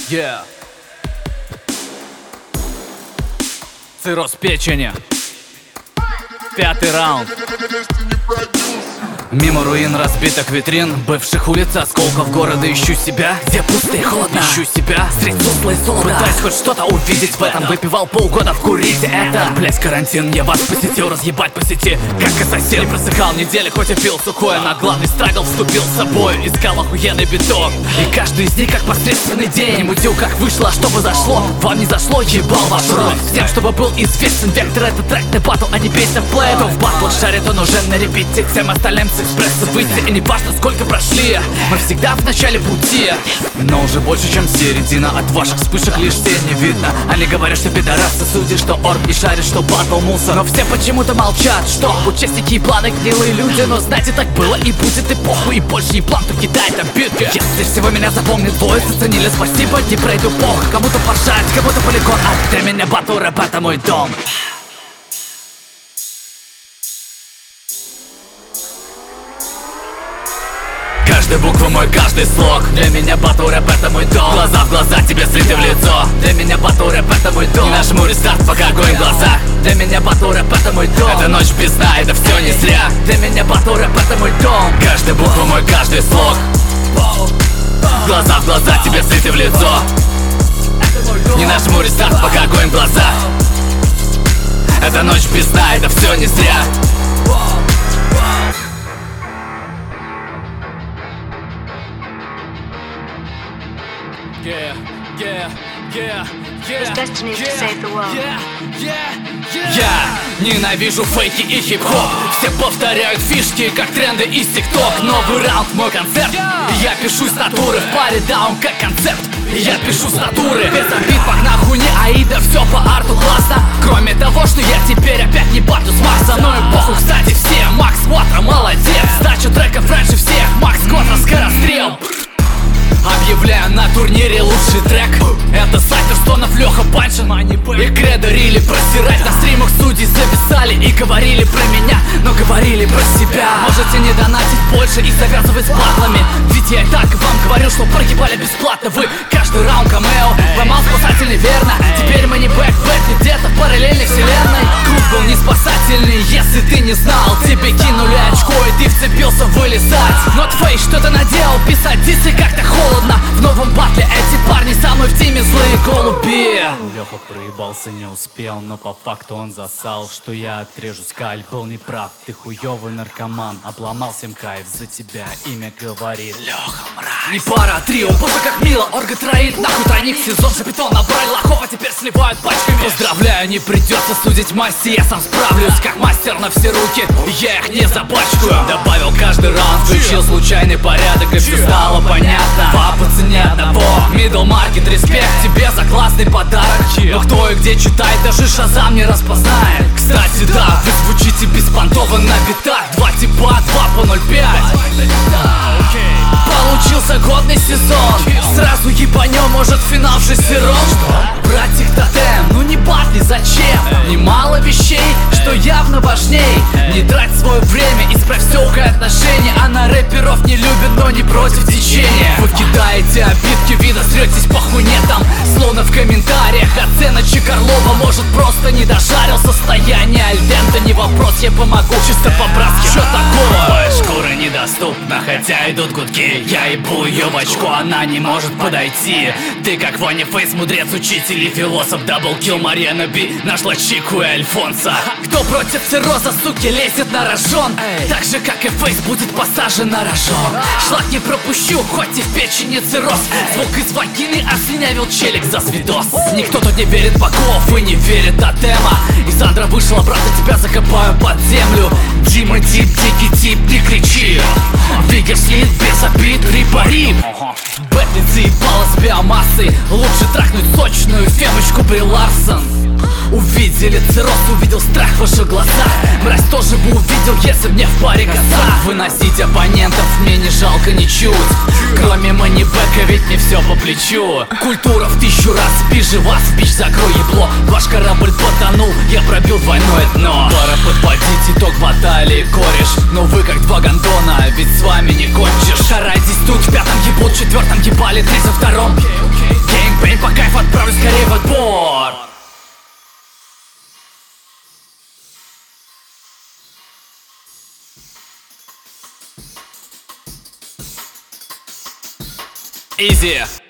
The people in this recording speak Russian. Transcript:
Yeah. Цирроз печени. 5-й раунд. Мимо руин разбитых витрин, бывших улиц, осколков города ищу себя, где пусто и холодно. Ищу себя среди сусла и солода, пытаюсь хоть что-то увидеть в этом. Выпивал полгода, вкурить это. Блять, карантин, я вас посетил, разъебать по сети, как и сосед. Не просыхал недели, хоть и пил сухое. На главный страгл вступил с собой, искал охуенный биток. И каждый из них как посредственный день. Мутил как вышло, а что произошло, вам не зашло, ебал ваш рот. Всем, чтобы был известен вектор, это трек, не батл, а не песня в плей. Кто в батл шарит, он уже на репите. Всем остальным экспресса выйти, и не важно, сколько прошли, мы всегда в начале пути. Но уже больше, чем середина, от ваших вспышек лишь тень не видно. Они говорят, что пидорасы, судят, что орг не шарит, что батл мусор. Но все почему-то молчат, что участники и планы гнилые люди. Но знаете, так было и будет, и похуй, и больше не план, то кидай там битки. Если всего меня запомнит двое, заценили, спасибо, не пройду пох. Кому-то пожать, кому-то полигон, а для меня батл рэп это мой дом. Каждая буква мой, каждый слог. Для меня батл рэп это мой дом. Глаза в глаза, тебе слиты в лицо. Для меня батл рэп это мой дом. Не нажмури старт, пока огонь в глазах. Для меня батл рэп это мой дом. Это ночь без сна, это все не зря. Для меня батл рэп это мой дом. Каждая буква мой, каждый слог. Глаза в глаза, тебе слиты в лицо. Не нажмури старт, пока огонь в глазах. Это ночь без сна, это все не зря. Я ненавижу фейки и хип-хоп. Все повторяют фишки, как тренды из ТикТок. Новый раунд, мой концерт. Я пишу с натуры, в паре даун как концепт. Я пишу с натуры, без обид, нахуй не Аида. Все по арту классно, кроме того, что я теперь опять не батлю с Марса. Но и похуй, кстати, все, Макс Ватра молодец. Сдача треков раньше всех, Макс Котра, скорострел. Объявляю на турнире лучший трек. Это Сайтер, Стонов, Леха Панчин и Кредо Рили. Просирать на стримах судьи записали и говорили про меня, но говорили про себя. Можете не донатить больше и завязывать с батлами, ведь я и так вам говорил, что прогибали бесплатно. Вы каждый раунд камео, ломал спасательный, верно. Теперь мы не бэк-бэк, не где-то в параллельной вселенной. Круг был не спасательный, если ты не знал. Тебе кинули очко и ты вцепился вылезать. Но твой что-то наделал, писать дисы как-то холодно. В новом батле эти парни со мной в теме злые голуби. Леха проебался, не успел, но по факту он засал, что я отрежу скаль. Был неправ, ты хуёвый наркоман. Обломал всем кайф, за тебя имя говорит Леха мразь. Не пара, трио, боже как мило. Орга троит, нахуй тройник, сезон шапитон. Набрали лохов, а теперь сливают пачками. Поздравляю, не придется судить масти, я сам справлюсь как мастер на все руки, я их не запачкаю. Добавил каждый раунд, включил случайный порядок, и все стало понятно. По цене одного, middle market, респект тебе за классный подарок. Но кто и где читает, даже Шазам не распознает. Кстати, да, вы звучите беспонтово на битах. 2 типа, 2 по 0,5. Получился годный сезон, сразу ебанем, может финал в шестером. Брать их тотем, ну не батли, зачем? Немало вещей, что явно важней. Не трать свое время, исправь всеукое отношение. Она рэперов не любит, но не против течения. Вы кидаете обидки, видно сретесь по хуйне там. Словно в комментариях оценочек Орлова. Может просто не дожарил состояние альдента. Не вопрос, я помогу, чисто по-братски. Чё такого? Моя шкура недоступна, хотя идут гудки. Я ебу ее в очко, она не может подойти. Ты как Ваня Фейс, мудрец, учитель и философ. Даблкил Марьяна Би, нашла Чику и Альфонса. Кто против цирроза, суки, лезет на рожон. Так же, как и Фейс, будет посажен на рожон. Шлак не пропущу, хоть и в печени цирроз. Звук из вагины ослинявил челик за свидос. Никто тут не верит богов и не верит тотема. И Сандра вышла, брата, тебя закопаю под землю. Дима тип, дикий тип, не кричи. Двигаешь слит без обид, рипа-рип. Бэтмен заебала с биомассой. Лучше трахнуть сочную фемочку Бри Ларсон. Увидели цирроз, увидел страх в ваших глазах. Мразь тоже бы увидел, если б мне в паре косах. Выносить оппонентов мне не жалко ничуть. Кроме манибека, ведь не все по плечу. Культура в 1000 раз пиже вас, бич, закрой ебло. Ваш корабль потонул, я пробил двойное дно. Пора подводить итог баталии, кореш. Но вы как 2 гондона, ведь с вами не кончишь. Шарайтесь тут, в 5-м ебут, в 4-м ебали, 3-м, 2-м. Геймбэй Изи.